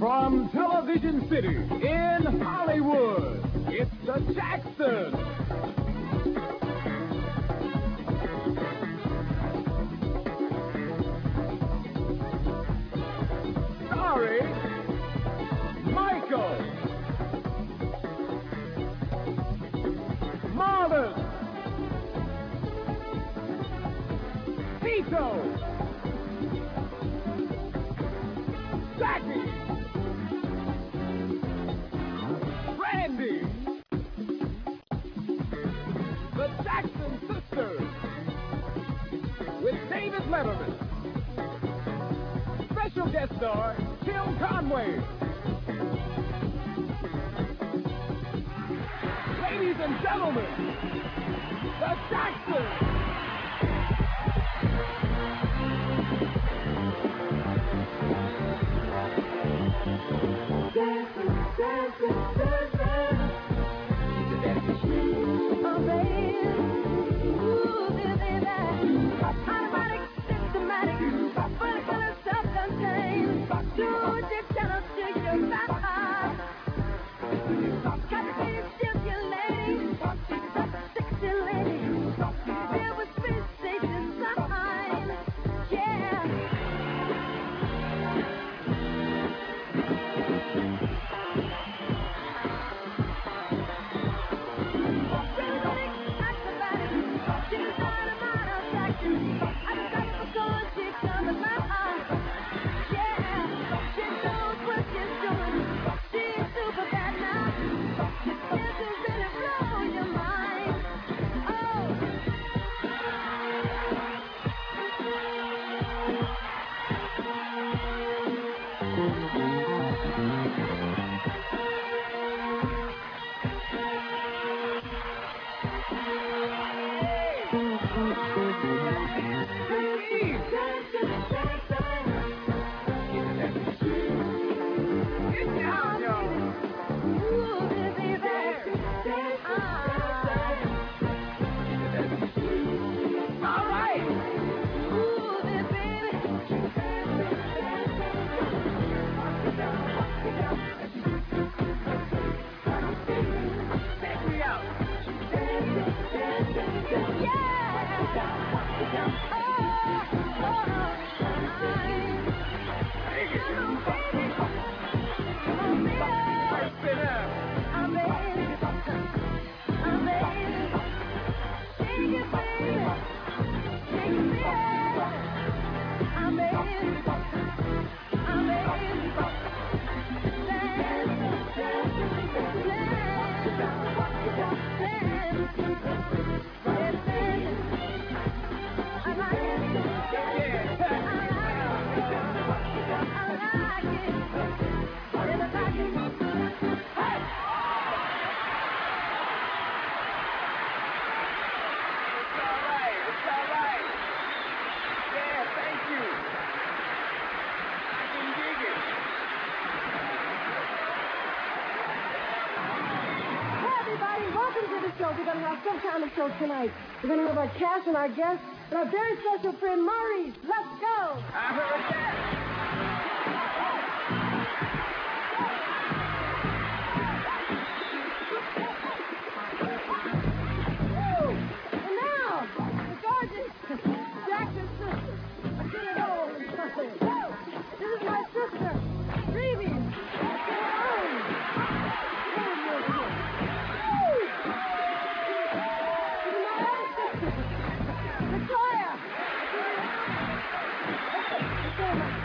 From Television City in Hollywood, it's the Jacksons. Starring Michael, Marlon, Tito, Jackie, Randy, the Jackson Sisters, with David Letterman. Special guest star, Tim Conway. Ladies and gentlemen, the Jacksons. Oh, baby. Ooh, baby. Automatic, systematic, full of self-contained. Do the channel to your back. Got me stimulating. Sexy lady. There was space station sign. Yeah. We're going to have some kind of show tonight. We're going to have our cast and our guests and our very special friend Maurice. Let's go! I heard that. And now, the gorgeous Jackson sisters. I'm getting old and something. This is my sister, Phoebe. Victoria!